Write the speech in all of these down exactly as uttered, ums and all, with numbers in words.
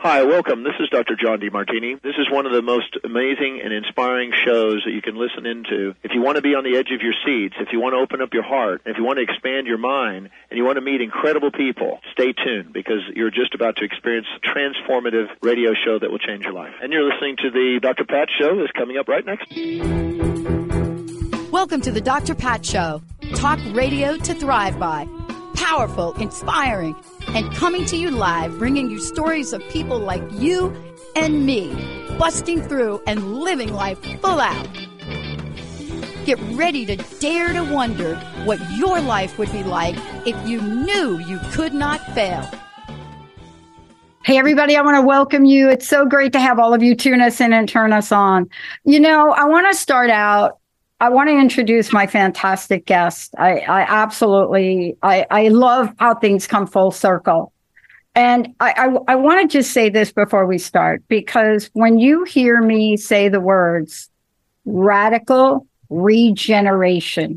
Hi, welcome. This is Doctor John DeMartini. This is one of the most amazing and inspiring shows that you can listen into. If you want to be on the edge of your seats, if you want to open up your heart, if you want to expand your mind, and you want to meet incredible people, stay tuned because you're just about to experience a transformative radio show that will change your life. And you're listening to the Doctor Pat Show that's coming up right next. Welcome to the Doctor Pat Show. Talk radio to thrive by. Powerful, inspiring, and coming to you live, bringing you stories of people like you and me, busting through and living life full out. Get ready to dare to wonder what your life would be like if you knew you could not fail. Hey, everybody, I want to welcome you. It's so great to have all of you tune us in and turn us on. You know, I want to start out I want to introduce my fantastic guest. I, I absolutely, I, I love how things come full circle. And I, I, I want to just say this before we start, because when you hear me say the words radical regeneration,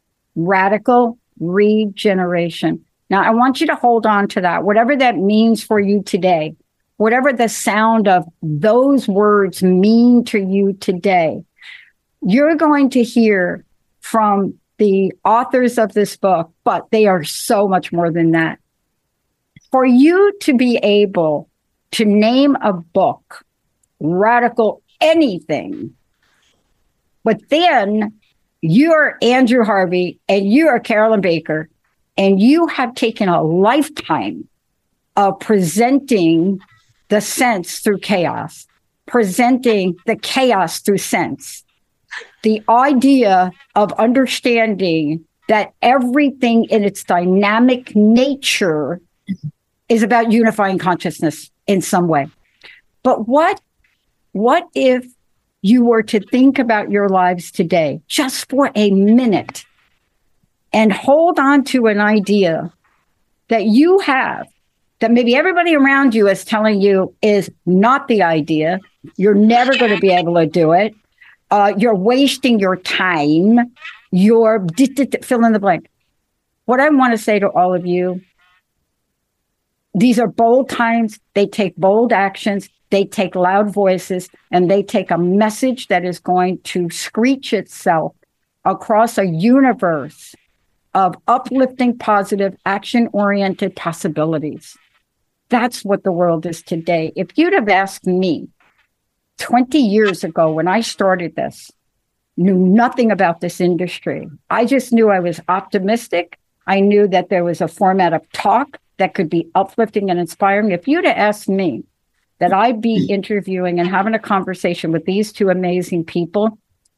radical regeneration. Now, I want you to hold on to that, whatever that means for you today, whatever the sound of those words mean to you today. You're going to hear from the authors of this book, but they are so much more than that. For you to be able to name a book, radical anything, but then you're Andrew Harvey and you are Carolyn Baker, and you have taken a lifetime of presenting the sense through chaos, presenting the chaos through sense. The idea of understanding that everything in its dynamic nature is about unifying consciousness in some way. But what, what if you were to think about your lives today, just for a minute, and hold on to an idea that you have, that maybe everybody around you is telling you is not the idea, you're never going to be able to do it, Uh, you're wasting your time. You're fill in the blank. What I want to say to all of you, these are bold times. They take bold actions. They take loud voices, and they take a message that is going to screech itself across a universe of uplifting, positive, action-oriented possibilities. That's what the world is today. If you'd have asked me twenty years ago, when I started this, knew nothing about this industry. I just knew I was optimistic. I knew that there was a format of talk that could be uplifting and inspiring. If you'd have asked me that I'd be interviewing and having a conversation with these two amazing people,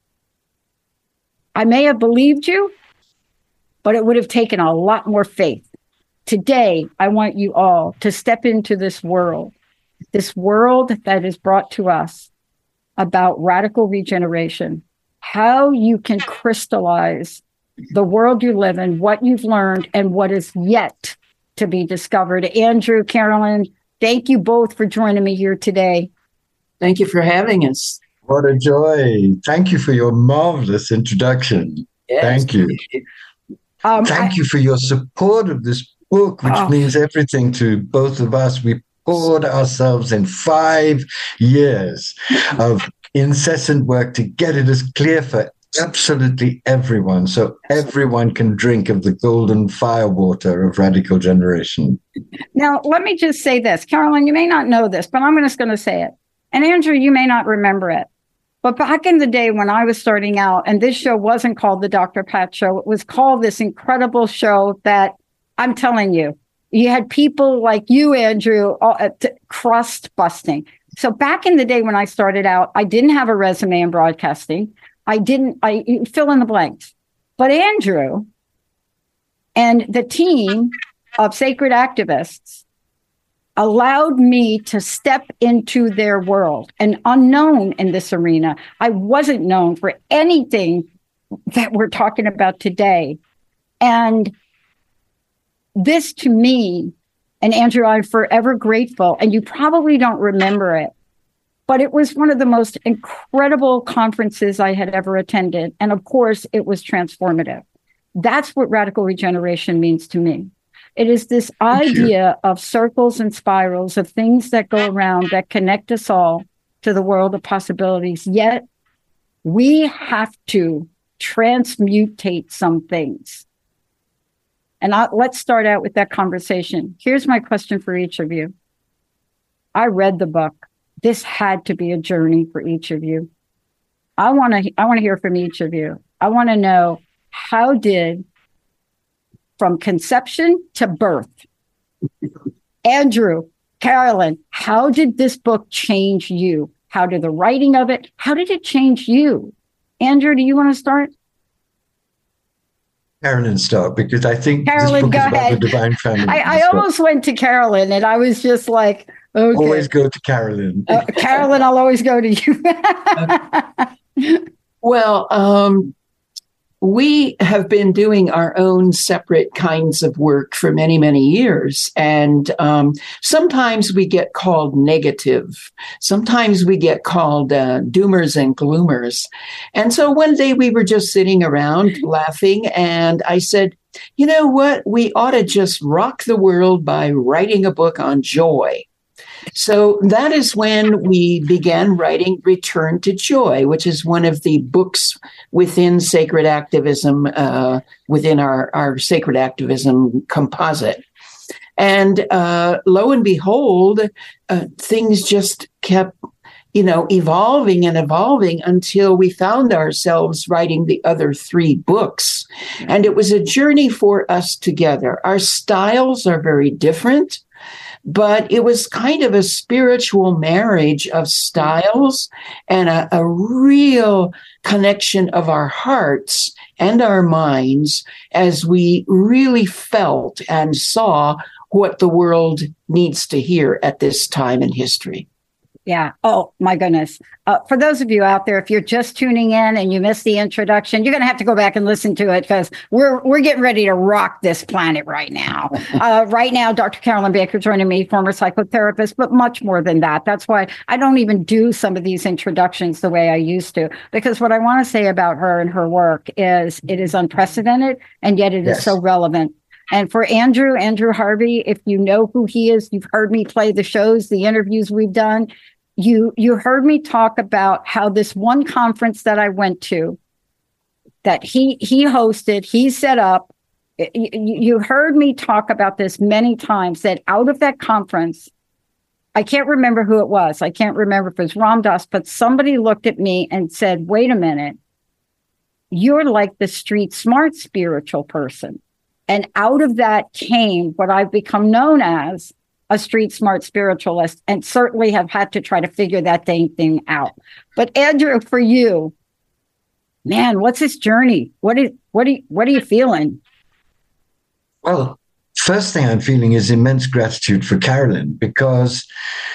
I may have believed you, but it would have taken a lot more faith. Today, I want you all to step into this world, this world that is brought to us about radical regeneration, how you can crystallize the world you live in, what you've learned, and what is yet to be discovered. Andrew, Carolyn, thank you both for joining me here today. Thank you for having us. What a joy. Thank you for your marvelous introduction. Yes. Thank you. Um, Thank I, you for your support of this book, which oh. means everything to both of us. We poured ourselves in five years of incessant work to get it as clear for absolutely everyone, so everyone can drink of the golden firewater of radical generation. Now, let me just say this. Carolyn, you may not know this, but I'm just going to say it. And Andrew, you may not remember it. But back in the day when I was starting out, and this show wasn't called the Doctor Pat Show, it was called this incredible show that I'm telling you, you had people like you, Andrew, uh, t- crust busting. So back in the day when I started out, I didn't have a resume in broadcasting. I didn't, I fill in the blanks. But Andrew and the team of sacred activists allowed me to step into their world, an unknown in this arena. I wasn't known for anything that we're talking about today. And this to me, and Andrew, I'm forever grateful, and you probably don't remember it, but it was one of the most incredible conferences I had ever attended. And of course, it was transformative. That's what radical regeneration means to me. It is this Thank idea you. of circles and spirals, of things that go around that connect us all to the world of possibilities. Yet we have to transmutate some things. And I, let's start out with that conversation. Here's my question for each of you. I read the book. This had to be a journey for each of you. I want to I want to hear from each of you. I want to know, how did, from conception to birth, Andrew, Carolyn, how did this book change you? How did the writing of it, how did it change you? Andrew, do you want to start? Carolyn, start, because I think Carolyn, this book go is about ahead. the divine feminine. I, I almost went to Carolyn, and I was just like, okay. Always go to Carolyn. uh, Carolyn, I'll always go to you. Well, um, we have been doing our own separate kinds of work for many, many years. And um, sometimes we get called negative. Sometimes we get called uh, doomers and gloomers. And so one day we were just sitting around laughing, and I said, you know what? We ought to just rock the world by writing a book on joy. So that is when we began writing Return to Joy, which is one of the books within sacred activism, uh, within our, our sacred activism composite. And uh, lo and behold, uh, things just kept, you know, evolving and evolving until we found ourselves writing the other three books. And it was a journey for us together. Our styles are very different, but it was kind of a spiritual marriage of styles and a, a real connection of our hearts and our minds as we really felt and saw what the world needs to hear at this time in history. Yeah. Oh, my goodness. Uh, for those of you out there, if you're just tuning in and you missed the introduction, you're going to have to go back and listen to it, because we're we're getting ready to rock this planet right now. Uh, right now, Doctor Carolyn Baker joining me, former psychotherapist, but much more than that. That's why I don't even do some of these introductions the way I used to, because what I want to say about her and her work is it is unprecedented, and yet it yes. is so relevant. And for Andrew, Andrew Harvey, if you know who he is, you've heard me play the shows, the interviews we've done. You you heard me talk about how this one conference that I went to, that he he hosted, he set up. You, you heard me talk about this many times, that out of that conference, I can't remember who it was. I can't remember if it was Ram Dass, but somebody looked at me and said, wait a minute, you're like the street smart spiritual person. And out of that came what I've become known as a street smart spiritualist, and certainly have had to try to figure that dang thing out. But Andrew, for you, man, what's this journey? What is what are you, what are you feeling? Well, first thing I'm feeling is immense gratitude for Carolyn, because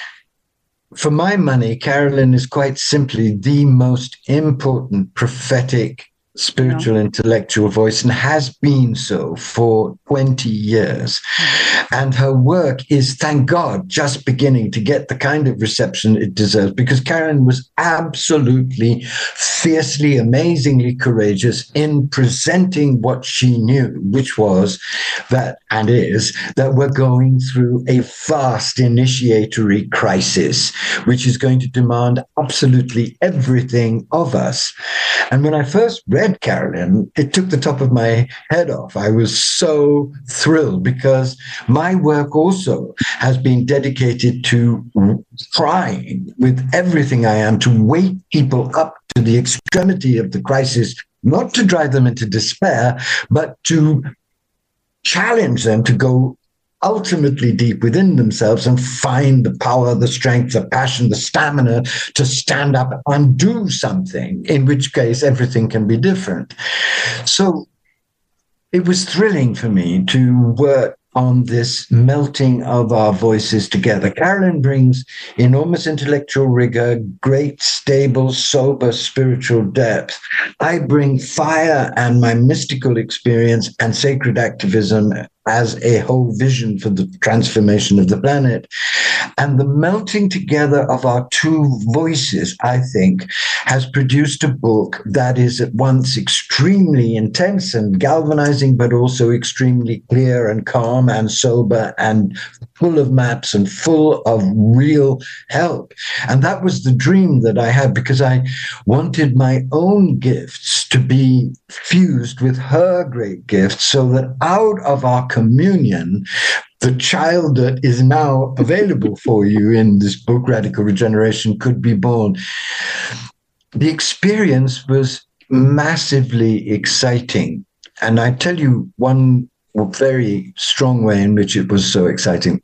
for my money, Carolyn is quite simply the most important prophetic spiritual yeah. intellectual voice, and has been so for twenty years. And her work is, thank God, just beginning to get the kind of reception it deserves, because Carolyn was absolutely, fiercely, amazingly courageous in presenting what she knew, which was that, and is, that we're going through a vast initiatory crisis, which is going to demand absolutely everything of us. And when I first read Carolyn, it took the top of my head off. I was so thrilled, because my work also has been dedicated to trying with everything I am to wake people up to the extremity of the crisis, not to drive them into despair, but to challenge them to go ultimately deep within themselves and find the power, the strength, the passion, the stamina to stand up and do something, in which case everything can be different. So it was thrilling for me to work on this melting of our voices together. Carolyn brings enormous intellectual rigor, great, stable, sober spiritual depth. I bring fire and my mystical experience and sacred activism as a whole vision for the transformation of the planet. And the melting together of our two voices, I think, has produced a book that is at once extremely intense and galvanizing, but also extremely clear and calm and sober and full of maps and full of real help. And that was the dream that I had, because I wanted my own gifts to be fused with her great gifts, so that out of our communion, the child that is now available for you in this book, Radical Regeneration, could be born. The experience was massively exciting. And I tell you one very strong way in which it was so exciting.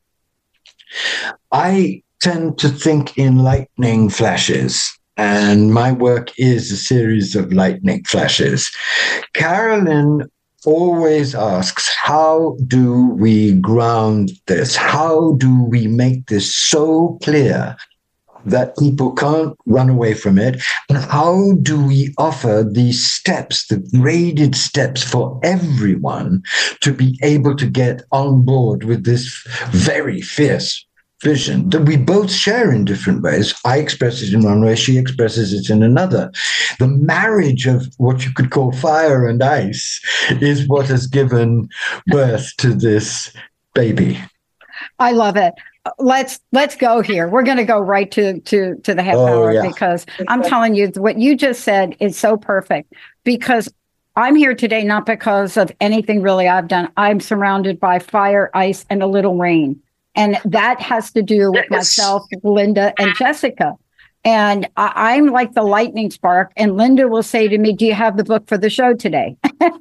I tend to think in lightning flashes, and my work is a series of lightning flashes. Carolyn always asks, how do we ground this? How do we make this so clear that people can't run away from it? And how do we offer these steps, the graded steps for everyone to be able to get on board with this very fierce vision that we both share in different ways? I express it in one way, she expresses it in another. The marriage of what you could call fire and ice is what has given birth to this baby. I love it. Let's let's go here. We're going to go right to to to the half oh, hour, yeah. Because I'm telling you, what you just said is so perfect, because I'm here today not because of anything really I've done. I'm surrounded by fire, ice, and a little rain. And that has to do with myself, Linda, and Jessica. And I, I'm like the lightning spark. And Linda will say to me, do you have the book for the show today?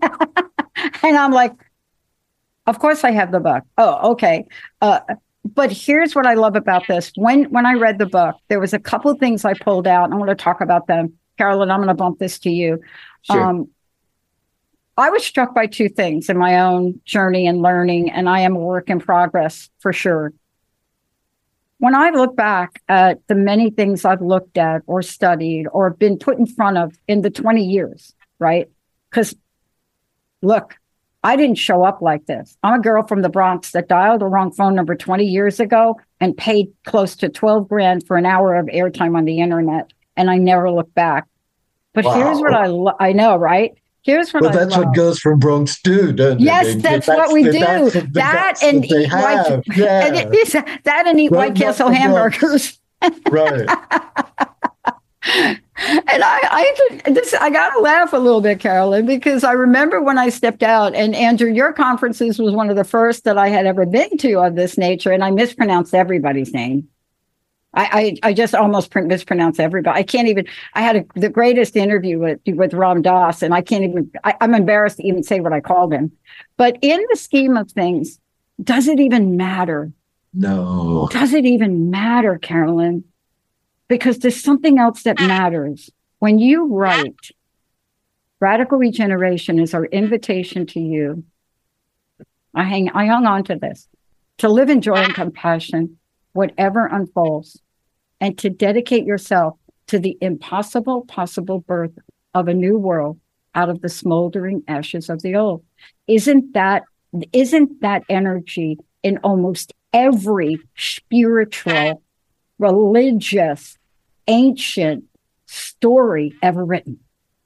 And I'm like, of course I have the book. Oh, okay. Uh, but here's what I love about this. When when I read the book, there was a couple of things I pulled out. I want to talk about them. Carolyn, I'm going to bump this to you. Sure. Um, I was struck by two things in my own journey and learning, and I am a work in progress for sure. When I look back at the many things I've looked at or studied or been put in front of in the twenty years, right? Because look, I didn't show up like this. I'm a girl from the Bronx that dialed the wrong phone number twenty years ago and paid close to twelve grand for an hour of airtime on the internet. And I never looked back. But wow. Here's what I lo- I know, right? Here's what well, I that's love. what girls from Bronx do, don't they? Yes, that's, that's what we do. That, that and eat white, yeah. and it is, that and eat well, White Castle hamburgers. Right. And I, I, this, I got to laugh a little bit, Carolyn, because I remember when I stepped out, and Andrew, your conferences was one of the first that I had ever been to of this nature, and I mispronounced everybody's name. I, I, I just almost mispronounce everybody. I can't even, I had a, the greatest interview with, with Ram Dass, and I can't even, I, I'm embarrassed to even say what I called him. But in the scheme of things, does it even matter? No. Does it even matter, Carolyn? Because there's something else that matters. When you write, Radical Regeneration is our invitation to you. I hang, I hung on to this, to live in joy and compassion, whatever unfolds, and to dedicate yourself to the impossible possible birth of a new world out of the smoldering ashes of the old. Isn't that, isn't that energy in almost every spiritual, religious, ancient story ever written?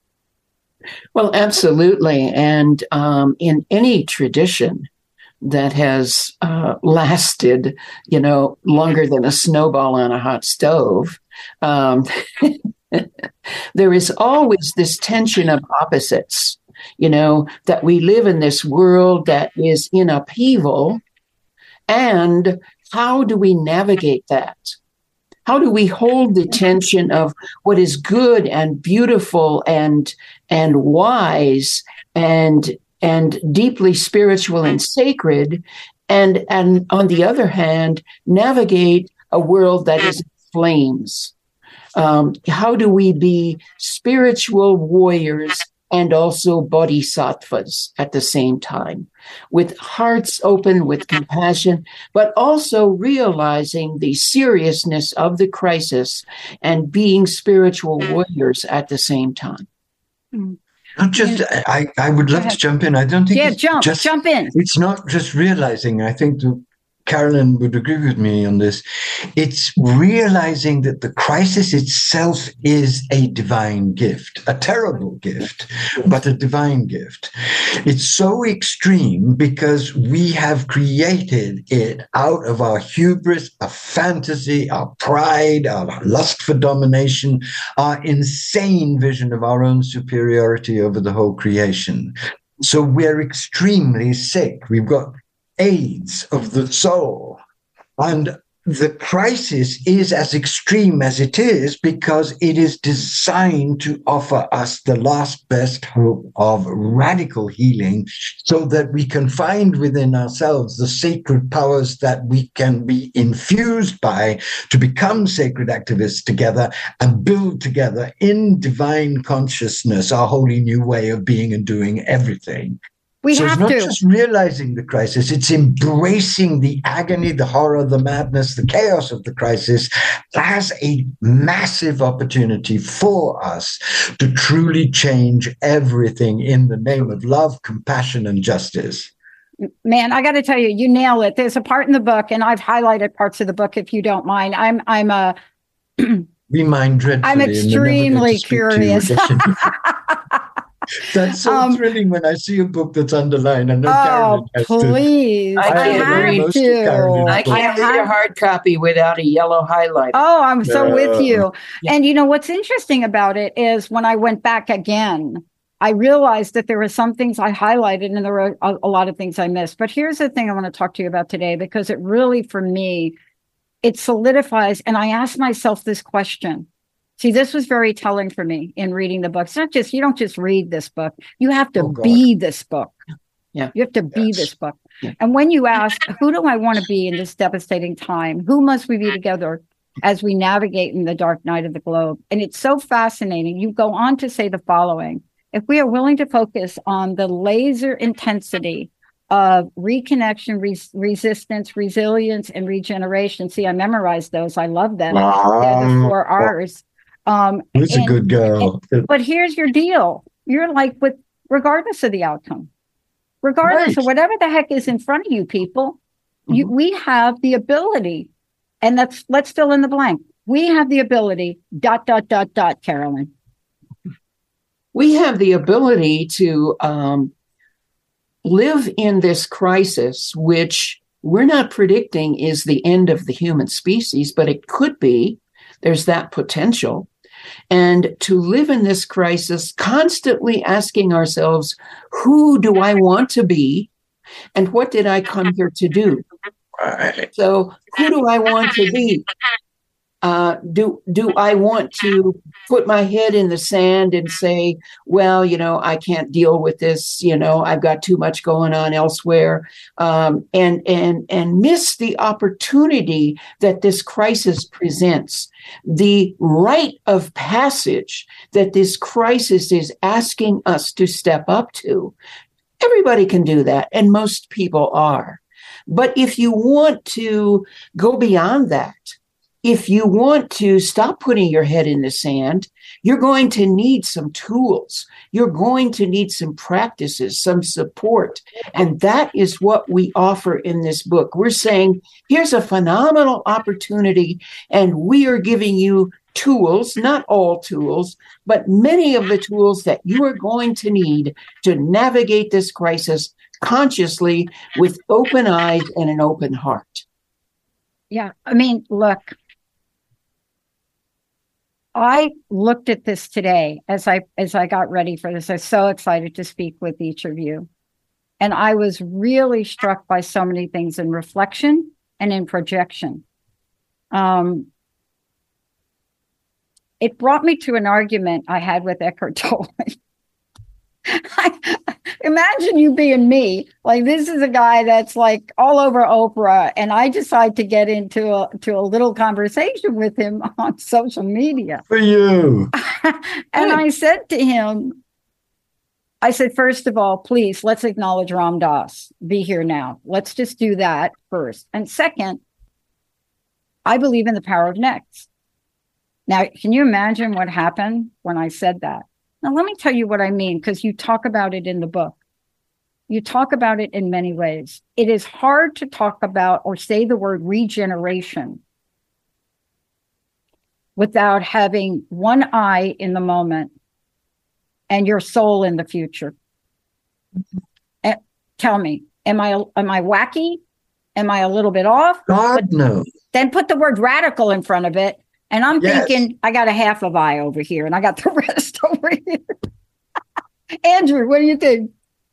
Well, absolutely. And um, in any tradition that has uh, lasted, you know, longer than a snowball on a hot stove, um, there is always this tension of opposites, you know, that we live in this world that is in upheaval. And how do we navigate that? How do we hold the tension of what is good and beautiful and and wise and and deeply spiritual and sacred, and and on the other hand, navigate a world that is in flames? Um, how do we be spiritual warriors and also bodhisattvas at the same time, with hearts open, with compassion, but also realizing the seriousness of the crisis and being spiritual warriors at the same time? Not just, I, I would love to jump in. I don't think yeah, it's jump, just, jump in. It's not just realizing, I think the, Carolyn would agree with me on this. It's realizing that the crisis itself is a divine gift, a terrible gift, but a divine gift. It's so extreme because we have created it out of our hubris, our fantasy, our pride, our lust for domination, our insane vision of our own superiority over the whole creation. So we're extremely sick. We've got AIDS of the soul. And the crisis is as extreme as it is because it is designed to offer us the last best hope of radical healing so that we can find within ourselves the sacred powers that we can be infused by to become sacred activists together and build together in divine consciousness our wholly new way of being and doing everything. We so have it's not to. just realizing the crisis, it's embracing the agony, the horror, the madness, the chaos of the crisis as a massive opportunity for us to truly change everything in the name of love, compassion, and justice. Man, I got to tell you, you nail it. There's a part in the book, and I've highlighted parts of the book if you don't mind. I'm I'm a we mind dreadfully. I'm extremely curious. That's so um, thrilling when I see a book that's underlined. I know oh, Carolyn has please. to. I, I have to. I can't read a hard copy without a yellow highlighter. Oh, I'm so uh, with you. Yeah. And you know, what's interesting about it is when I went back again, I realized that there were some things I highlighted and there were a, a lot of things I missed. But here's the thing I want to talk to you about today, because it really, for me, it solidifies. And I asked myself this question. See, this was very telling for me in reading the book. It's not just, you don't just read this book. You have to oh, be this book. Yeah. You have to be yes. this book. Yeah. And when you ask, who do I want to be in this devastating time? Who must we be together as we navigate in the dark night of the globe? And it's so fascinating. You go on to say the following. If we are willing to focus on the laser intensity of reconnection, res- resistance, resilience, and regeneration. See, I memorized those. I love them. Wow. They're the four R's. Um, Who's and, a good girl? And, but here's your deal. You're like, with regardless of the outcome, regardless right. of whatever the heck is in front of you, people, mm-hmm. you, we have the ability, and that's, let's fill in the blank. We have the ability, dot, dot, dot, dot, Carolyn. We have the ability to um, live in this crisis, which we're not predicting is the end of the human species, but it could be. There's that potential. And to live in this crisis, constantly asking ourselves, who do I want to be? And what did I come here to do? Right. So who do I want to be? Uh, do do I want to put my head in the sand and say, well, you know, I can't deal with this. You know, I've got too much going on elsewhere, um, and and and miss the opportunity that this crisis presents, the rite of passage that this crisis is asking us to step up to. Everybody can do that, and most people are. But if you want to go beyond that, if you want to stop putting your head in the sand, you're going to need some tools. You're going to need some practices, some support. And that is what we offer in this book. We're saying, here's a phenomenal opportunity, and we are giving you tools, not all tools, but many of the tools that you are going to need to navigate this crisis consciously with open eyes and an open heart. Yeah, I mean, look, I looked at this today as I as I got ready for this. I was so excited to speak with each of you. And I was really struck by so many things in reflection and in projection. Um, it brought me to an argument I had with Eckhart Tolle. I, imagine you being me. Like, this is a guy that's like all over Oprah, and I decide to get into a to a little conversation with him on social media. For you. And I said to him, I said, first of all, please, let's acknowledge Ram Dass. Be here now. Let's just do that first. And second, I believe in the power of next. Now, can you imagine what happened when I said that? Now, let me tell you what I mean, because you talk about it in the book. You talk about it in many ways. It is hard to talk about or say the word regeneration without having one eye in the moment and your soul in the future. Uh, tell me, am I am I wacky? Am I a little bit off? God, but no. Then put the word radical in front of it. And I'm yes. thinking, I got a half of eye over here and I got the rest over here. Andrew, what do you think?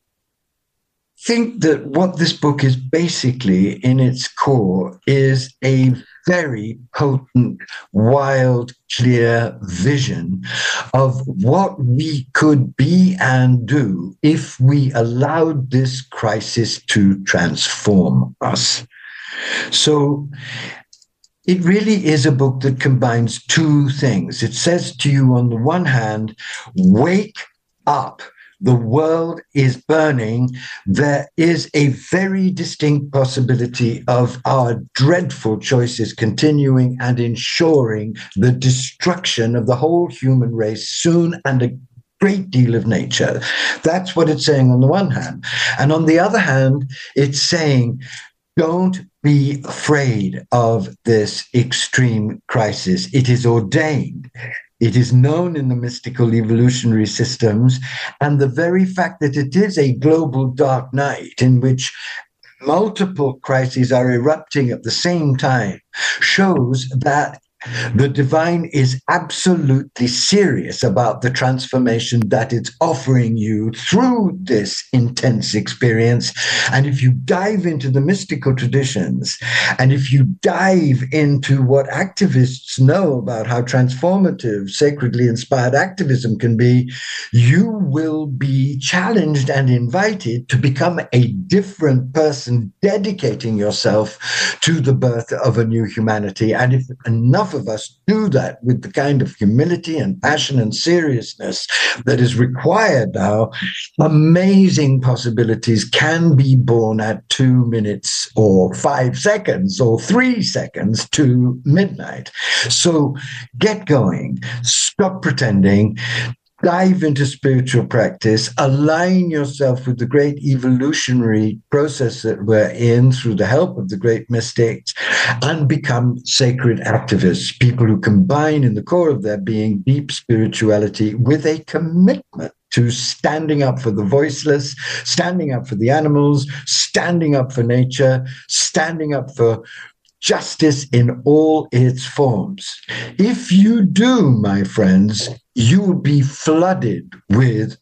I think that what this book is basically in its core is a very potent, wild, clear vision of what we could be and do if we allowed this crisis to transform us. So it really is a book that combines two things. It says to you, on the one hand, wake up. The world is burning. There is a very distinct possibility of our dreadful choices continuing and ensuring the destruction of the whole human race soon, and a great deal of nature. That's what it's saying on the one hand. And on the other hand, it's saying, don't be afraid of this extreme crisis. It is ordained. It is known in the mystical evolutionary systems, and the very fact that it is a global dark night in which multiple crises are erupting at the same time shows that the divine is absolutely serious about the transformation that it's offering you through this intense experience. And if you dive into the mystical traditions, and if you dive into what activists know about how transformative, sacredly inspired activism can be, you will be challenged and invited to become a different person, dedicating yourself to the birth of a new humanity. And if enough of us do that with the kind of humility and passion and seriousness that is required now, amazing possibilities can be born at two minutes or five seconds or three seconds to midnight. So get going, stop pretending, dive into spiritual practice, align yourself with the great evolutionary process that we're in through the help of the great mystics, and become sacred activists, people who combine in the core of their being deep spirituality with a commitment to standing up for the voiceless, standing up for the animals, standing up for nature, standing up for justice in all its forms. If you do, my friends, you will be flooded with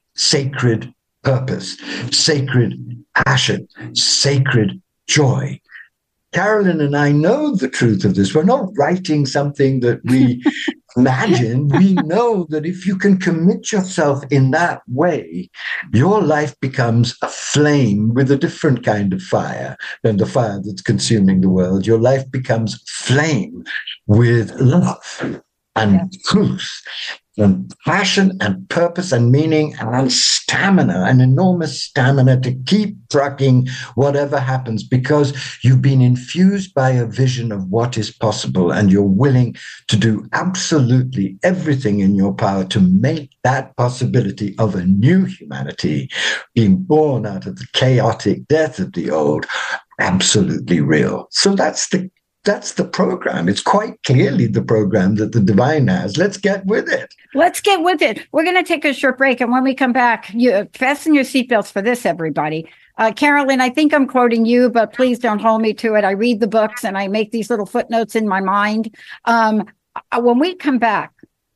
sacred purpose, sacred passion, sacred joy. Carolyn and I know the truth of this. We're not writing something that we imagine. We know that if you can commit yourself in that way, your life becomes a flame with a different kind of fire than the fire that's consuming the world. Your life becomes flame with love and yeah. truth and passion and purpose and meaning and stamina, an enormous stamina to keep trucking whatever happens, because you've been infused by a vision of what is possible, and you're willing to do absolutely everything in your power to make that possibility of a new humanity being born out of the chaotic death of the old absolutely real. So that's the That's the program. It's quite clearly the program that the divine has. Let's get with it. Let's get with it. We're going to take a short break. And when we come back, you fasten your seatbelts for this, everybody. Uh, Carolyn, I think I'm quoting you, but please don't hold me to it. I read the books and I make these little footnotes in my mind. Um, when we come back,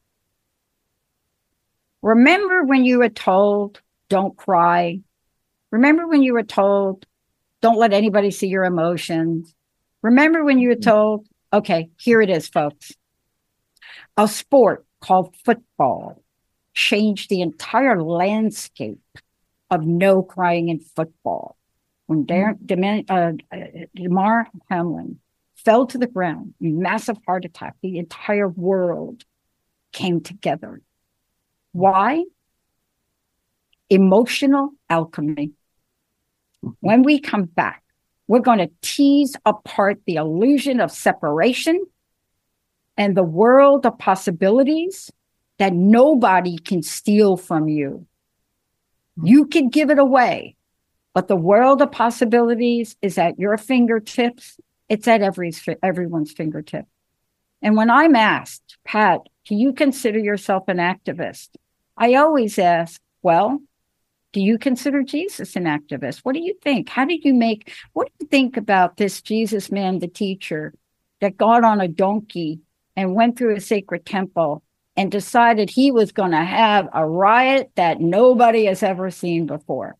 remember when you were told, don't cry? Remember when you were told, don't let anybody see your emotions? Remember when you were told, okay, here it is, folks. A sport called football changed the entire landscape of no crying in football. When Dar- Dem- uh, Damar Hamlin fell to the ground, massive heart attack, the entire world came together. Why? Emotional alchemy. When we come back, we're going to tease apart the illusion of separation and the world of possibilities that nobody can steal from you. You can give it away, but the world of possibilities is at your fingertips. It's at every, everyone's fingertip. And when I'm asked, Pat, do you consider yourself an activist? I always ask, well, do you consider Jesus an activist? What do you think? How did you make, what do you think about this Jesus man, the teacher, that got on a donkey and went through a sacred temple and decided he was going to have a riot that nobody has ever seen before?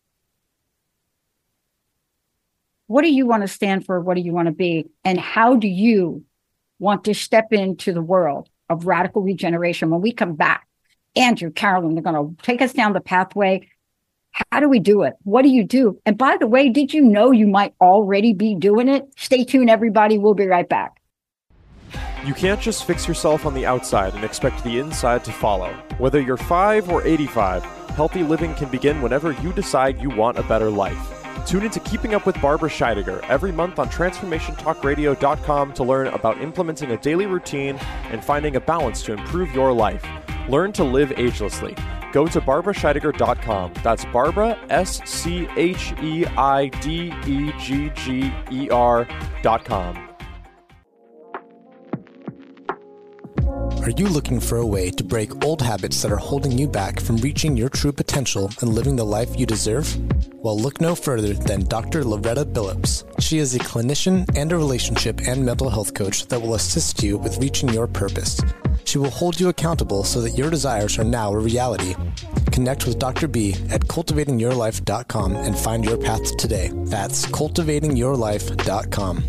What do you want to stand for? What do you want to be? And how do you want to step into the world of radical regeneration? When we come back, Andrew, Carolyn, they're going to take us down the pathway. How do we do it? What do you do? And by the way, did you know you might already be doing it? Stay tuned, everybody. We'll be right back. You can't just fix yourself on the outside and expect the inside to follow. Whether you're five or eighty-five, healthy living can begin whenever you decide you want a better life. Tune into Keeping Up with Barbara Scheidegger every month on transformation talk radio dot com to learn about implementing a daily routine and finding a balance to improve your life. Learn to live agelessly. Go to barbara scheidegger dot com. That's Barbara, S C H E I D E G G E R dot com. Are you looking for a way to break old habits that are holding you back from reaching your true potential and living the life you deserve? Well, look no further than Doctor Loretta Billups. She is a clinician and a relationship and mental health coach that will assist you with reaching your purpose. She will hold you accountable so that your desires are now a reality. Connect with Doctor B at cultivating your life dot com and find your path today. That's cultivating your life dot com.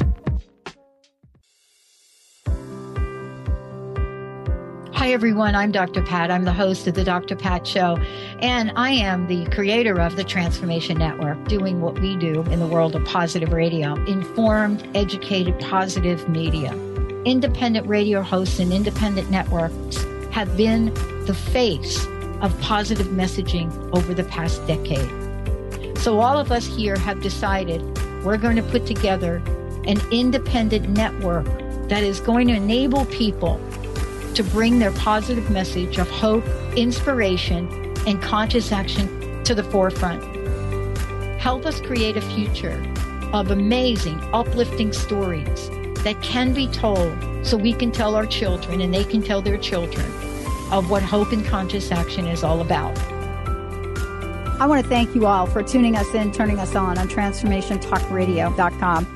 Hi, everyone. I'm Doctor Pat. I'm the host of the Doctor Pat Show, and I am the creator of the Transformation Network, doing what we do in the world of positive radio, informed, educated, positive media. Independent radio hosts and independent networks have been the face of positive messaging over the past decade. So all of us here have decided we're going to put together an independent network that is going to enable people to bring their positive message of hope, inspiration, and conscious action to the forefront. Help us create a future of amazing, uplifting stories that can be told so we can tell our children and they can tell their children of what hope and conscious action is all about. I want to thank you all for tuning us in, turning us on on transformation talk radio dot com.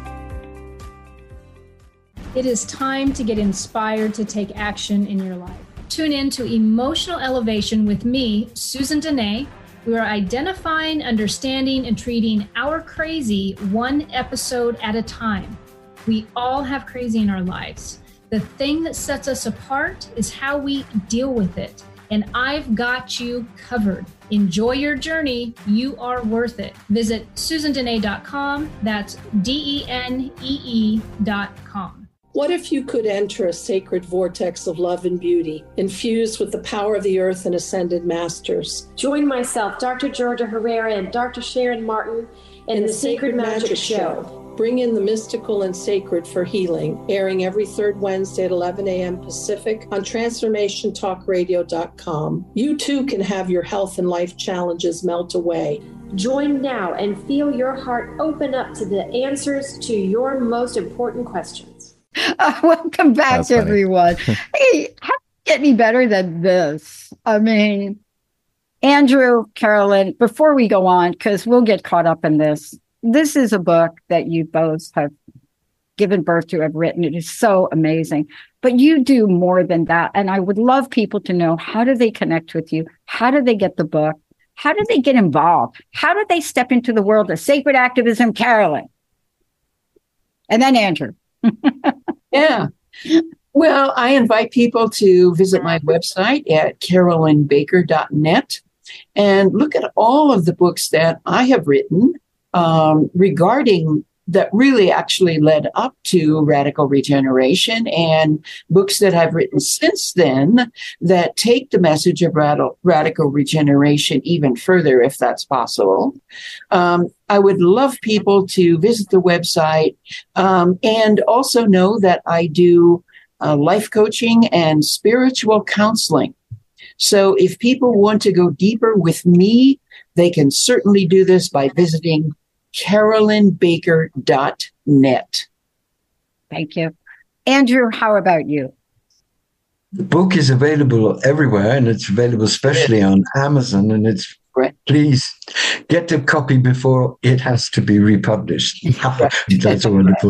It is time to get inspired to take action in your life. Tune in to Emotional Elevation with me, Susan Dene. We are identifying, understanding, and treating our crazy one episode at a time. We all have crazy in our lives. The thing that sets us apart is how we deal with it. And I've got you covered. Enjoy your journey. You are worth it. Visit susan dene dot com. That's D E N E E dot com. What if you could enter a sacred vortex of love and beauty, infused with the power of the earth and ascended masters? Join myself, Doctor Georgia Herrera, and Doctor Sharon Martin in, in the, the Sacred, Sacred Magic, Magic Show. Show. Bring in the mystical and sacred for healing, airing every third Wednesday at eleven a.m. Pacific on transformation talk radio dot com. You too can have your health and life challenges melt away. Join now and feel your heart open up to the answers to your most important questions. Uh, welcome back, That's everyone. Hey, how do you get any better than this? I mean, Andrew, Carolyn, before we go on, because we'll get caught up in this, this is a book that you both have given birth to, have written. It is so amazing. But you do more than that. And I would love people to know, how do they connect with you? How do they get the book? How do they get involved? How do they step into the world of sacred activism, Carolyn? And then Andrew. Yeah. Well, I invite people to visit my website at carolyn baker dot net and look at all of the books that I have written um, regarding that really actually led up to radical regeneration, and books that I've written since then that take the message of radical, radical regeneration even further, if that's possible. Um, I would love people to visit the website um, and also know that I do uh, life coaching and spiritual counseling. So if people want to go deeper with me, they can certainly do this by visiting carolyn baker dot net. Thank you. Andrew, how about you? The book is available everywhere, and it's available especially on Amazon, and it's please get a copy before it has to be republished. That's wonderful.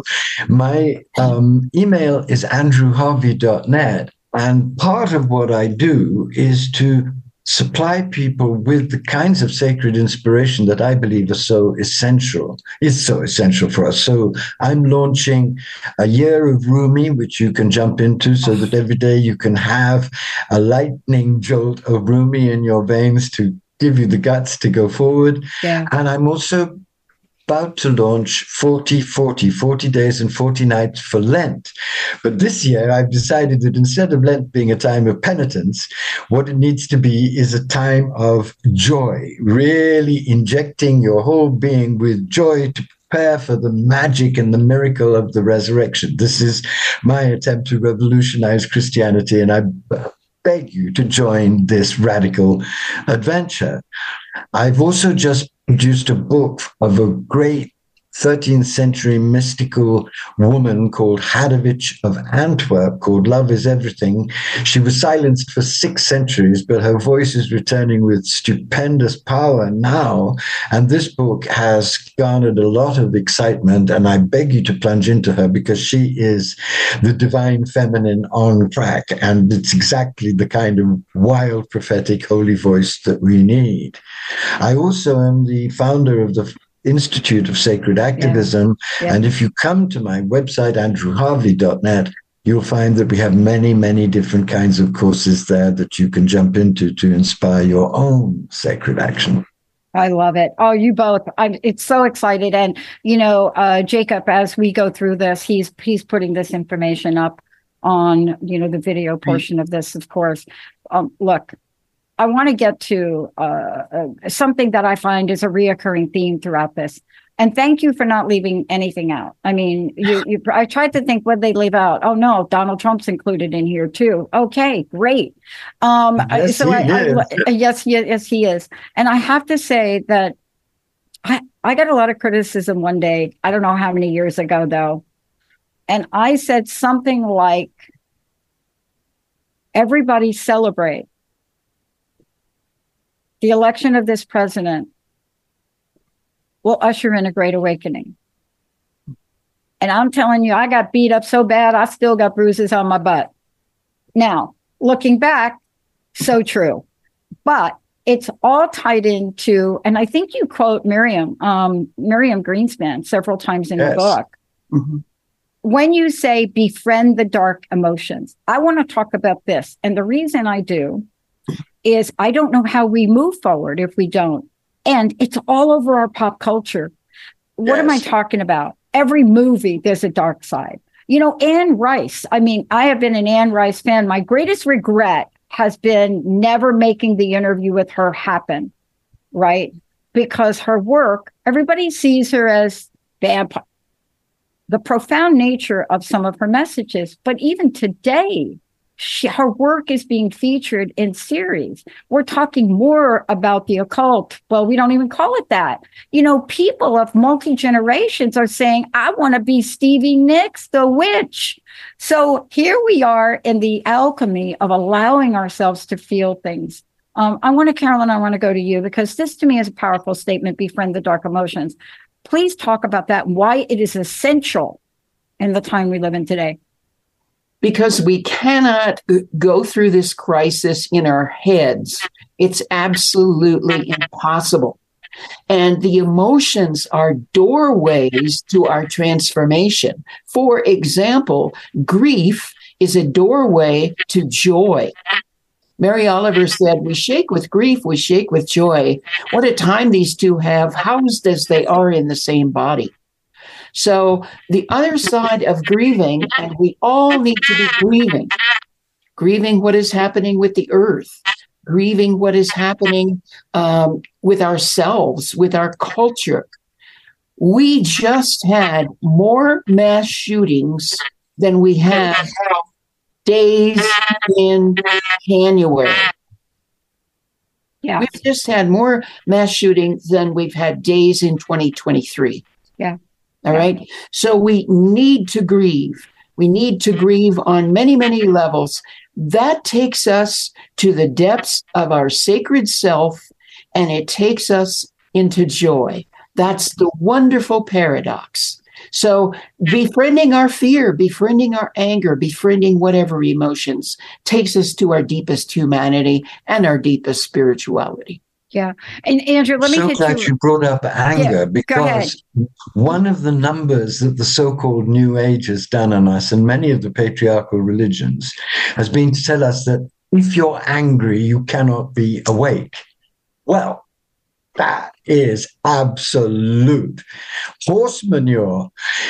My um, email is andrew harvey dot net, and part of what I do is to supply people with the kinds of sacred inspiration that I believe are so essential. It's so essential for us. So I'm launching a year of Rumi, which you can jump into so that every day you can have a lightning jolt of Rumi in your veins to give you the guts to go forward. Yeah. And I'm also about to launch forty forty, forty days and forty nights for Lent. But this year I've decided that instead of Lent being a time of penitence, what it needs to be is a time of joy, really injecting your whole being with joy to prepare for the magic and the miracle of the resurrection. This is my attempt to revolutionize Christianity, and I beg you to join this radical adventure. I've also just produced a book of a great thirteenth century mystical woman called Hadovich of Antwerp, called Love is Everything. She was silenced for six centuries, but her voice is returning with stupendous power now. And this book has garnered a lot of excitement, and I beg you to plunge into her because she is the divine feminine on track, and it's exactly the kind of wild, prophetic, holy voice that we need. I also am the founder of the Institute of Sacred Activism. Yeah. Yeah. And if you come to my website, andrew harvey dot net, you'll find that we have many, many different kinds of courses there that you can jump into to inspire your own sacred action. I love it. Oh, you both. I'm it's so excited. And, you know, uh, Jacob, as we go through this, he's he's putting this information up on, you know, the video portion of this, of course. Um, look, I want to get to uh, uh, something that I find is a reoccurring theme throughout this. And thank you for not leaving anything out. I mean, you, you, I tried to think what they leave out. Oh, no, Donald Trump's included in here, too. Okay, great. Um, yes, so he I, is. I, yes, yes, he is. And I have to say that I, I got a lot of criticism one day. I don't know how many years ago, though. And I said something like, everybody celebrate the election of this president will usher in a great awakening. And I'm telling you, I got beat up so bad, I still got bruises on my butt. Now, looking back, so true. But it's all tied into, and I think you quote Miriam, um, Miriam Greenspan several times in yes. your book. Mm-hmm. When you say befriend the dark emotions, I want to talk about this. And the reason I do is I don't know how we move forward if we don't. And it's all over our pop culture. What yes. am I talking about? Every movie, there's a dark side. You know, Anne Rice. I mean, I have been an Anne Rice fan. My greatest regret has been never making the interview with her happen, right? Because her work, everybody sees her as vampire. The profound nature of some of her messages. But even today, She, her work is being featured in series. We're talking more about the occult. Well, we don't even call it that. You know, people of multi-generations are saying, I want to be Stevie Nicks, the witch. So here we are in the alchemy of allowing ourselves to feel things. Um, I want to, Carolyn, I want to go to you because this to me is a powerful statement, befriend the dark emotions. Please talk about that, why it is essential in the time we live in today. Because we cannot go through this crisis in our heads. It's absolutely impossible. And the emotions are doorways to our transformation. For example, grief is a doorway to joy. Mary Oliver said, we shake with grief, we shake with joy. What a time these two have, housed as they are in the same body. So the other side of grieving, and we all need to be grieving, grieving what is happening with the earth, grieving what is happening um, with ourselves, with our culture. We just had more mass shootings than we had days in January. Yeah. We've just had more mass shootings than we've had days in twenty twenty-three. Yeah. All yeah. right. So we need to grieve. We need to grieve on many, many levels. That takes us to the depths of our sacred self, and it takes us into joy. That's the wonderful paradox. So befriending our fear, befriending our anger, befriending whatever emotions takes us to our deepest humanity and our deepest spirituality. Yeah. And Andrew, let me so hit glad you. you brought up anger, Yeah, because one of the numbers that the so-called New Age has done on us and many of the patriarchal religions has been to tell us that if you're angry, you cannot be awake. Well, that is absolute horse manure.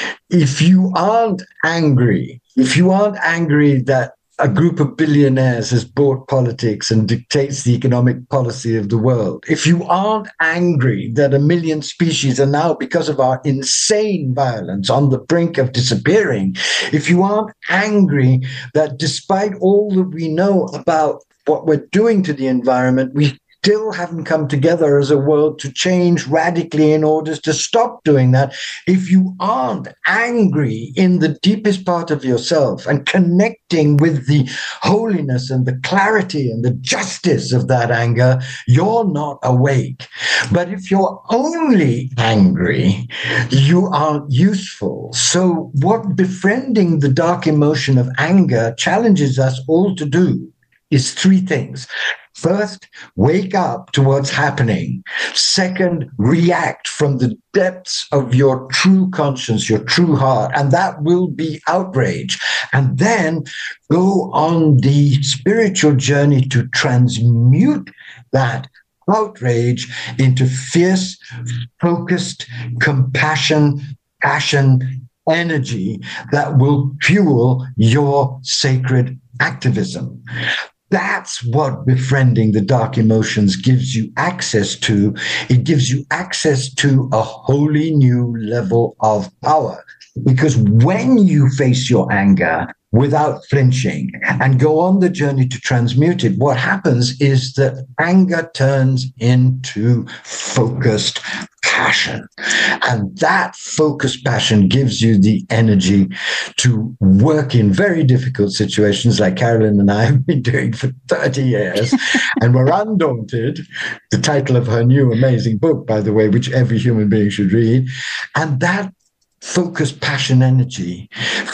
If you aren't angry, if you aren't angry that a group of billionaires has bought politics and dictates the economic policy of the world, if you aren't angry that a million species are now, because of our insane violence, on the brink of disappearing, if you aren't angry that despite all that we know about what we're doing to the environment, we still haven't come together as a world to change radically in order to stop doing that. If you aren't angry in the deepest part of yourself and connecting with the holiness and the clarity and the justice of that anger, you're not awake. But if you're only angry, you aren't useful. So what befriending the dark emotion of anger challenges us all to do is three things. First, wake up to what's happening. Second, react from the depths of your true conscience, your true heart, and that will be outrage. And then go on the spiritual journey to transmute that outrage into fierce, focused compassion, passion, energy that will fuel your sacred activism. That's what befriending the dark emotions gives you access to. It gives you access to a wholly new level of power. Because when you face your anger without flinching and go on the journey to transmute it, what happens is that anger turns into focused passion. And that focused passion gives you the energy to work in very difficult situations like Carolyn and I have been doing for thirty years. And we're undaunted. The title of her new amazing book, by the way, which every human being should read. And that focused passion energy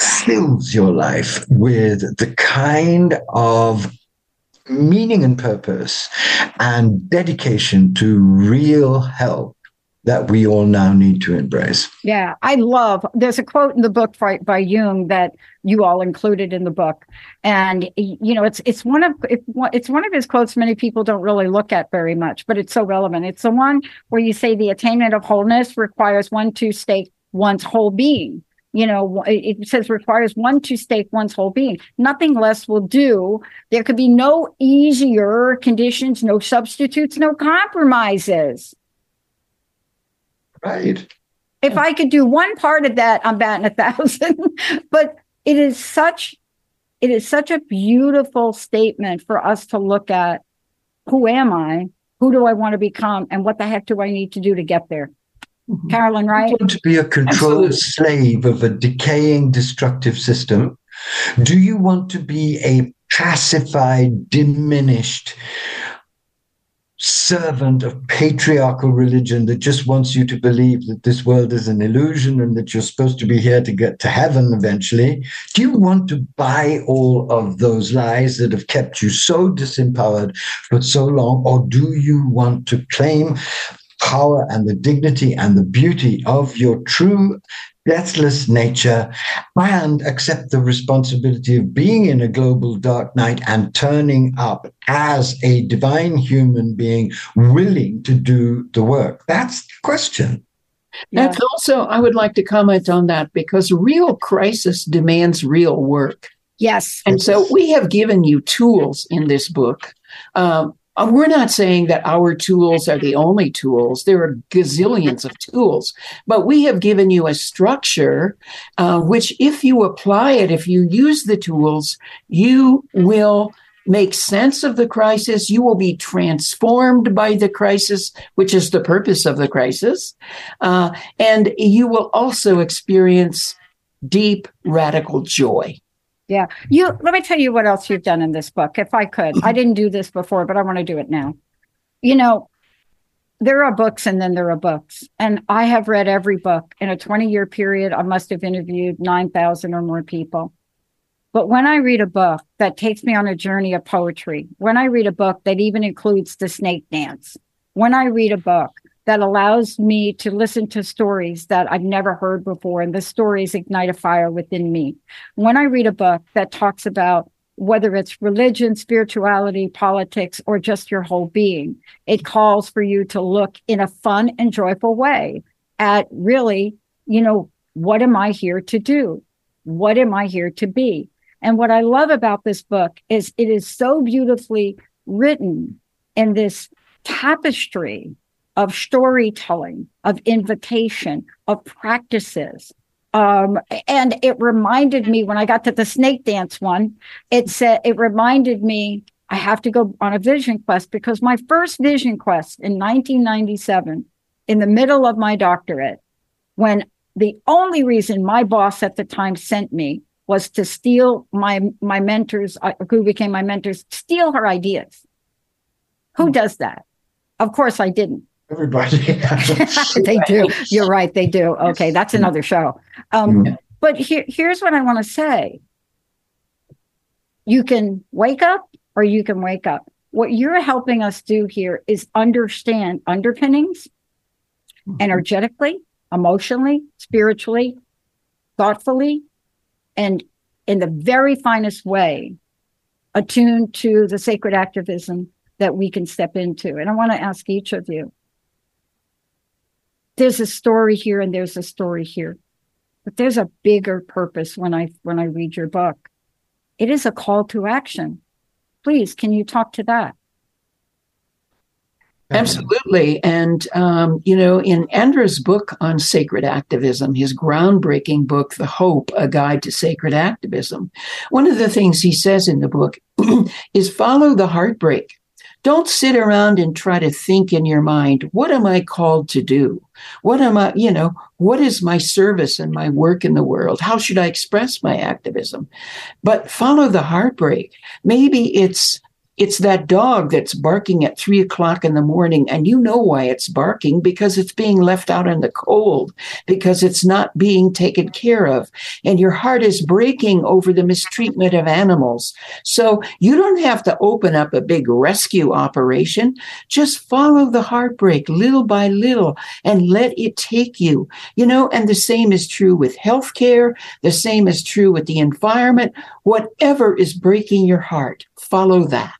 fills your life with the kind of meaning and purpose and dedication to real help that we all now need to embrace. Yeah, I love, there's a quote in the book by, by Jung that you all included in the book. And, you know, it's it's one of it's one of his quotes many people don't really look at very much, but it's so relevant. It's the one where you say the attainment of wholeness requires one to stake one's whole being. You know, it says requires one to stake one's whole being. Nothing less will do. There could be no easier conditions, no substitutes, no compromises. Right. If I could do one part of that, I'm batting a thousand. But it is such, it is such a beautiful statement for us to look at. Who am I? Who do I want to become? And what the heck do I need to do to get there? Mm-hmm. Carolyn, right? Do you want to be a controlled Absolutely. slave of a decaying, destructive system? Do you want to be a pacified, diminished servant of patriarchal religion that just wants you to believe that this world is an illusion and that you're supposed to be here to get to heaven eventually? Do you want to buy all of those lies that have kept you so disempowered for so long? Or do you want to claim power and the dignity and the beauty of your true deathless nature and accept the responsibility of being in a global dark night and turning up as a divine human being willing to do the work? That's the question. That's yeah. also, I would like to comment on that, because real crisis demands real work. Yes. And so we have given you tools in this book. Um, We're not saying that our tools are the only tools. There are gazillions of tools, but we have given you a structure, uh, which if you apply it, if you use the tools, you will make sense of the crisis. You will be transformed by the crisis, which is the purpose of the crisis. Uh, and you will also experience deep, radical joy. Yeah. You, let me tell you what else you've done in this book, if I could. I didn't do this before, but I want to do it now. You know, there are books and then there are books. And I have read every book. In a twenty-year period, I must have interviewed nine thousand or more people. But when I read a book that takes me on a journey of poetry, when I read a book that even includes the snake dance, when I read a book that allows me to listen to stories that I've never heard before, and the stories ignite a fire within me. When I read a book that talks about whether it's religion, spirituality, politics, or just your whole being, it calls for you to look in a fun and joyful way at really, you know, what am I here to do? What am I here to be? And what I love about this book is it is so beautifully written in this tapestry of storytelling, of invitation, of practices. Um, and it reminded me when I got to the snake dance one, it said, it reminded me I have to go on a vision quest, because my first vision quest in nineteen ninety-seven, in the middle of my doctorate, when the only reason my boss at the time sent me was to steal my, my mentors, uh, who became my mentors, steal her ideas. Who does that? Of course I didn't. Everybody. They do. You're right. They do. Okay. That's another show. Um, yeah. But here, here's what I want to say. You can wake up or you can wake up. What you're helping us do here is understand underpinnings, mm-hmm. energetically, emotionally, spiritually, thoughtfully, and in the very finest way, attuned to the sacred activism that we can step into. And I want to ask each of you, there's a story here and there's a story here, but there's a bigger purpose when I when I read your book. It is a call to action. Please, can you talk to that? Absolutely. And, um, you know, in Andrew's book on sacred activism, his groundbreaking book, The Hope, A Guide to Sacred Activism, one of the things he says in the book is follow the heartbreak. Don't sit around and try to think in your mind, what am I called to do? What am I, you know, what is my service and my work in the world? How should I express my activism? But follow the heartbreak. Maybe it's It's that dog that's barking at three o'clock in the morning, and you know why it's barking, because it's being left out in the cold, because it's not being taken care of, and your heart is breaking over the mistreatment of animals. So you don't have to open up a big rescue operation. Just follow the heartbreak little by little and let it take you, you know, and the same is true with healthcare. The same is true with the environment. Whatever is breaking your heart, follow that.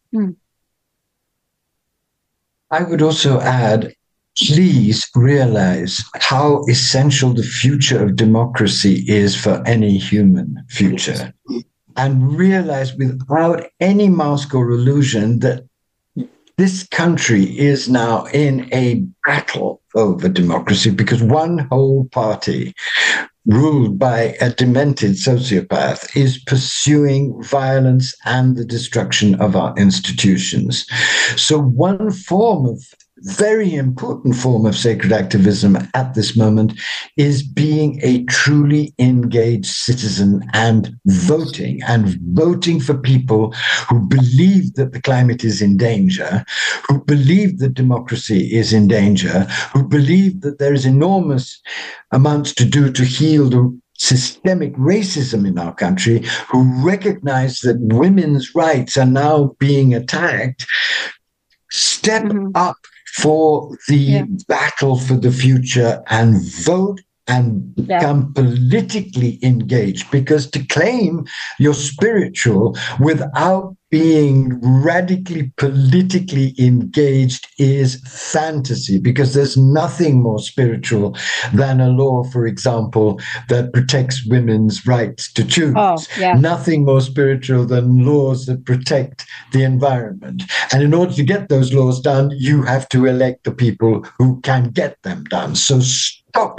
I would also add, please realize how essential the future of democracy is for any human future. And realize without any mask or illusion that this country is now in a battle over democracy, because one whole party ruled by a demented sociopath is pursuing violence and the destruction of our institutions. So one form of very important form of sacred activism at this moment is being a truly engaged citizen and voting, and voting for people who believe that the climate is in danger, who believe that democracy is in danger, who believe that there is enormous amounts to do to heal the systemic racism in our country, who recognize that women's rights are now being attacked. Step mm-hmm. up for the yeah. battle for the future and vote and become yeah. politically engaged, because to claim you're spiritual without being radically politically engaged is fantasy, because there's nothing more spiritual than a law, for example, that protects women's rights to choose. Oh, yeah. Nothing more spiritual than laws that protect the environment. And in order to get those laws done, you have to elect the people who can get them done. So stop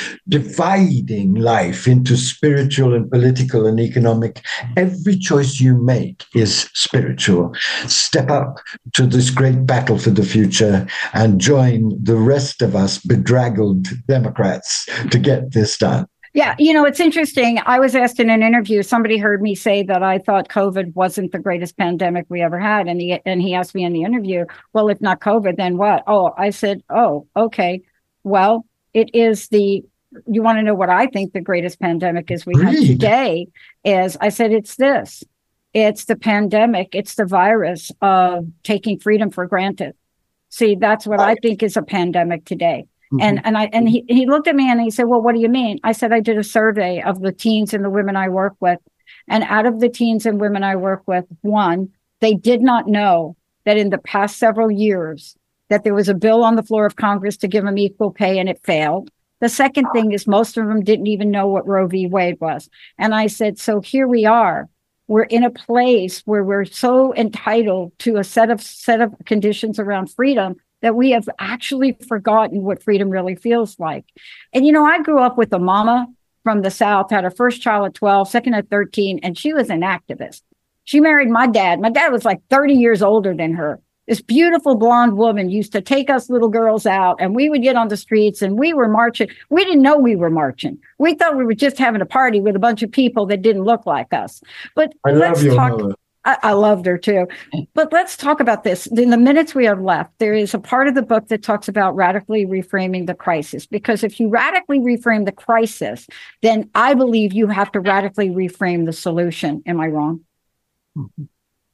dividing life into spiritual and political and economic. Every choice you make is spiritual. Step up to this great battle for the future and join the rest of us bedraggled Democrats to get this done. Yeah, you know, it's interesting. I was asked in an interview, somebody heard me say that I thought COVID wasn't the greatest pandemic we ever had. And he, and he asked me in the interview, well, if not COVID, then what? Oh, I said, oh, okay. Well, it is the, you want to know what I think the greatest pandemic is we have today is, I said, it's this. It's the pandemic. It's the virus of taking freedom for granted. See, that's what I think is a pandemic today. And and I and he, he looked at me and he said, well, what do you mean? I said, I did a survey of the teens and the women I work with. And out of the teens and women I work with, one, they did not know that in the past several years that there was a bill on the floor of Congress to give them equal pay and it failed. The second thing is most of them didn't even know what Roe v. Wade was. And I said, so here we are. We're in a place where we're so entitled to a set of set of conditions around freedom that we have actually forgotten what freedom really feels like. And, you know, I grew up with a mama from the South, had her first child at twelve, second at thirteen, and she was an activist. She married my dad. My dad was like thirty years older than her. This beautiful blonde woman used to take us little girls out and we would get on the streets and we were marching. We didn't know we were marching. We thought we were just having a party with a bunch of people that didn't look like us. But I let's love your talk. mother. I, I loved her too. But let's talk about this. In the minutes we have left, there is a part of the book that talks about radically reframing the crisis. Because if you radically reframe the crisis, then I believe you have to radically reframe the solution. Am I wrong? Mm-hmm.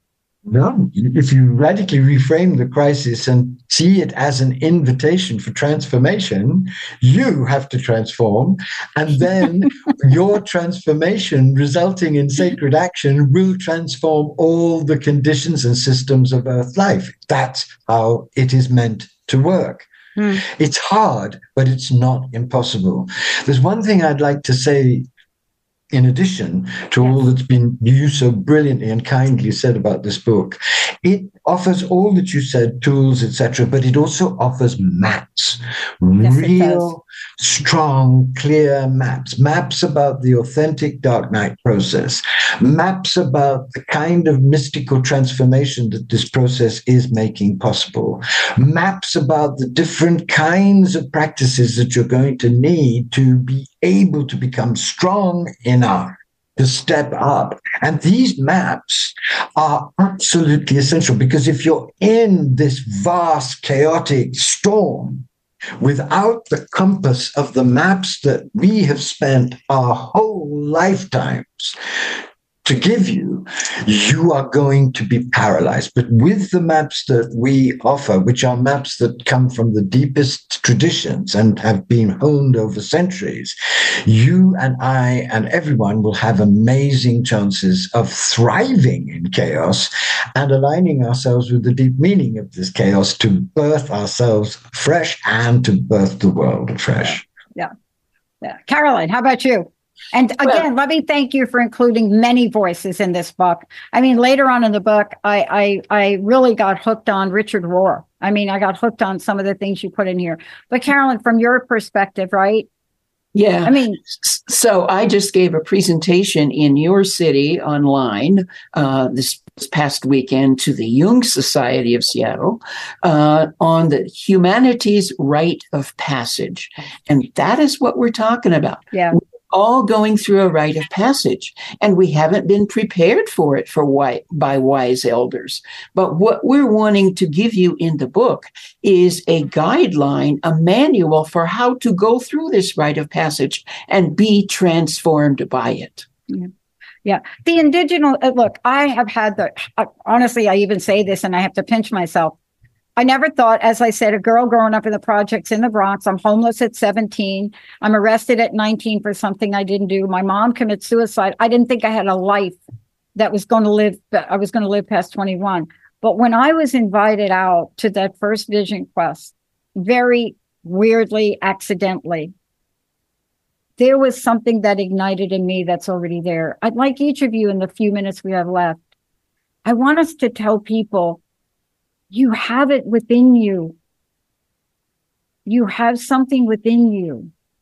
No, if you radically reframe the crisis and see it as an invitation for transformation, you have to transform. And then your transformation resulting in sacred action will transform all the conditions and systems of Earth life. That's how it is meant to work. Hmm. It's hard, but it's not impossible. There's one thing I'd like to say in addition to all that's been you so brilliantly and kindly said about this book. It offers all that you said, tools, et cetera, but it also offers maps, yes, real, strong, clear maps, maps about the authentic dark night process, maps about the kind of mystical transformation that this process is making possible, maps about the different kinds of practices that you're going to need to be able to become strong enough to step up. And these maps are absolutely essential because if you're in this vast, chaotic storm, without the compass of the maps that we have spent our whole lifetimes to give you, you are going to be paralyzed. But with the maps that we offer, which are maps that come from the deepest traditions and have been honed over centuries, you and I and everyone will have amazing chances of thriving in chaos and aligning ourselves with the deep meaning of this chaos to birth ourselves fresh and to birth the world afresh. Yeah. Yeah. Caroline, how about you? And again, well, let me thank you for including many voices in this book. I mean, later on in the book, I, I I really got hooked on Richard Rohr. I mean, I got hooked on some of the things you put in here. But Carolyn, from your perspective, right? Yeah. I mean, so I just gave a presentation in your city online uh, this past weekend to the Jung Society of Seattle uh, on the humanity's rite of passage. And that is what we're talking about. Yeah. All going through a rite of passage, and we haven't been prepared for it for why, by wise elders. But what we're wanting to give you in the book is a guideline, a manual for how to go through this rite of passage and be transformed by it. Yeah. Yeah. The indigenous, uh, look, I have had the, uh, honestly, I even say this and I have to pinch myself. I never thought, as I said, a girl growing up in the projects in the Bronx, I'm homeless at seventeen. I'm arrested at nineteen for something I didn't do. My mom commits suicide. I didn't think I had a life that was going to live, I was going to live past twenty-one. But when I was invited out to that first Vision Quest, very weirdly, accidentally, there was something that ignited in me that's already there. I'd like each of you in the few minutes we have left, I want us to tell people, you have it within you. You have something within you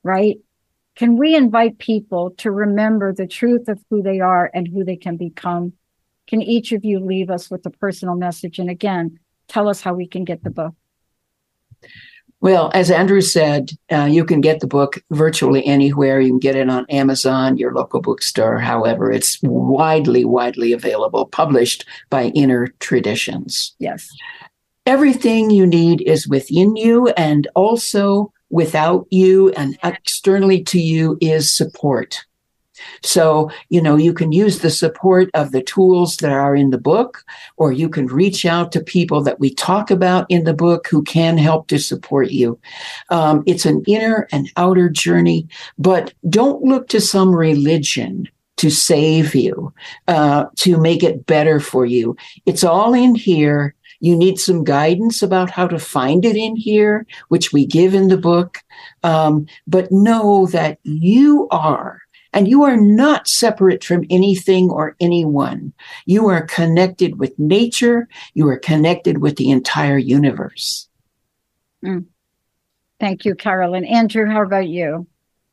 right? Can we invite people to remember the truth of who they are and who they can become? Can each of you leave us with a personal message? And again, tell us how we can get the book. Well, as Andrew said, uh, you can get the book virtually anywhere. You can get it on Amazon, your local bookstore. However, it's widely, widely available, published by Inner Traditions. Yes. Everything you need is within you, and also without you and externally to you is support. So, you know, you can use the support of the tools that are in the book, or you can reach out to people that we talk about in the book who can help to support you. Um, it's an inner and outer journey, but don't look to some religion to save you, uh, to make it better for you. It's all in here. You need some guidance about how to find it in here, which we give in the book. Um, but know that you are, and you are not separate from anything or anyone. You are connected with nature. You are connected with the entire universe. Mm. Thank you, Carolyn. Andrew, how about you?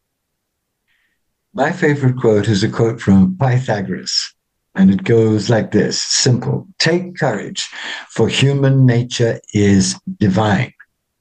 My favorite quote is a quote from Pythagoras, and it goes like this: simple. Take courage, for human nature is divine.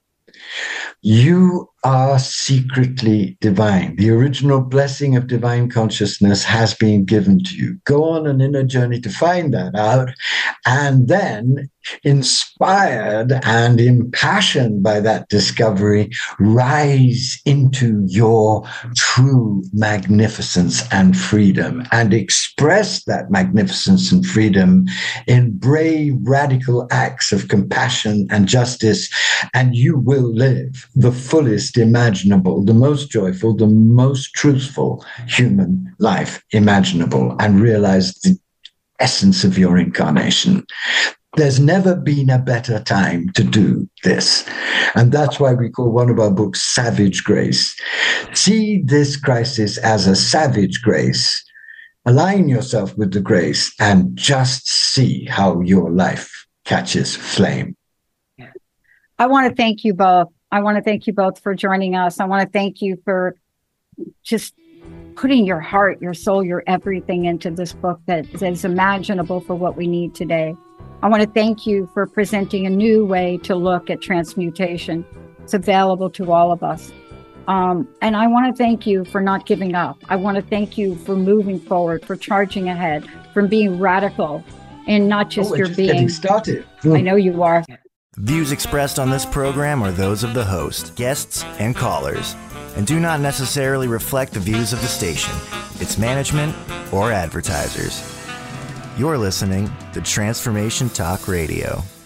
You are secretly divine. The original blessing of divine consciousness has been given to you. Go on an inner journey to find that out, and then, inspired and impassioned by that discovery, rise into your true magnificence and freedom, and express that magnificence and freedom in brave, radical acts of compassion and justice, and you will live the fullest imaginable, the most joyful, the most truthful human life imaginable, and realize the essence of your incarnation. There's never been a better time to do this. And that's why we call one of our books Savage Grace. See this crisis as a savage grace. Align yourself with the grace and just see how your life catches flame. I want to thank you both. I want to thank you both for joining us. I want to thank you for just putting your heart, your soul, your everything into this book that is imaginable for what we need today. I want to thank you for presenting a new way to look at transmutation. It's available to all of us. Um, and I want to thank you for not giving up. I want to thank you for moving forward, for charging ahead, for being radical and not just oh, your just being. Getting started. I know you are. Views expressed on this program are those of the host, guests, and callers, and do not necessarily reflect the views of the station, its management, or advertisers. You're listening to Transformation Talk Radio.